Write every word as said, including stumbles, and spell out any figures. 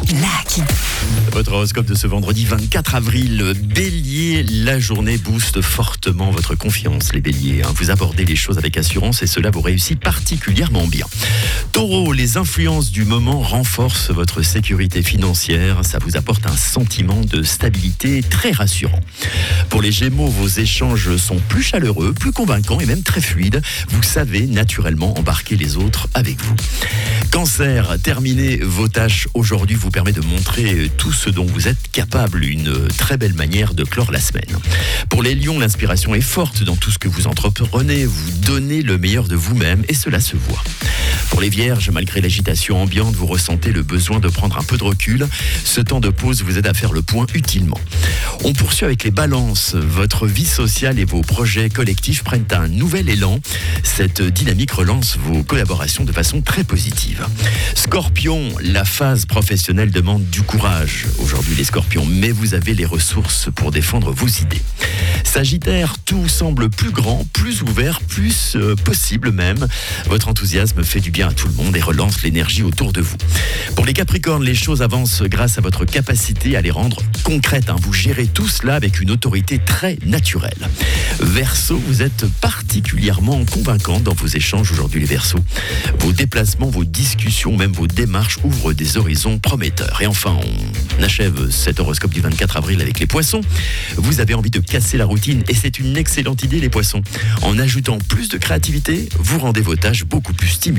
Lucky. Votre horoscope de ce vendredi vingt-quatre avril. Bélier, la journée booste fortement votre confiance, les béliers. Hein. Vous abordez les choses avec assurance et cela vous réussit particulièrement bien. Taureau, les influences du moment renforcent votre sécurité financière. Ça vous apporte un sentiment de stabilité très rassurant. Pour les Gémeaux, vos échanges sont plus chaleureux, plus convaincants et même très fluides. Vous savez naturellement embarquer les autres avec vous. Cancer, terminer vos tâches aujourd'hui vous permet de montrer tout ce dont vous êtes capable, une très belle manière de clore la semaine. Pour les lions, l'inspiration est forte dans tout ce que vous entreprenez, vous donnez le meilleur de vous-même et cela se voit. Pour les vierges, malgré l'agitation ambiante, vous ressentez le besoin de prendre un peu de recul. Ce temps de pause vous aide à faire le point utilement. On poursuit avec les balances. Votre vie sociale et vos projets collectifs prennent un nouvel élan. Cette dynamique relance vos collaborations de façon très positive. Scorpion, la phase professionnelle demande du courage aujourd'hui les scorpions, mais vous avez les ressources pour défendre vos idées. Sagittaire, tout semble plus grand, plus ouvert, plus euh, possible même. Votre enthousiasme fait du bien à tout le monde et relance l'énergie autour de vous. Pour les Capricornes, les choses avancent grâce à votre capacité à les rendre concrètes. Hein. Vous gérez tout cela avec une autorité très naturelle. Verseau, vous êtes particulièrement convaincant dans vos échanges aujourd'hui les Verseaux. Vos déplacements, vos discussions, même vos démarches ouvrent des horizons prometteurs. Et enfin, on achève cet horoscope du vingt-quatre avril avec les Poissons. Vous avez envie de casser la routine et c'est une excellente idée les Poissons. En ajoutant plus de créativité, vous rendez vos tâches beaucoup plus stimulantes.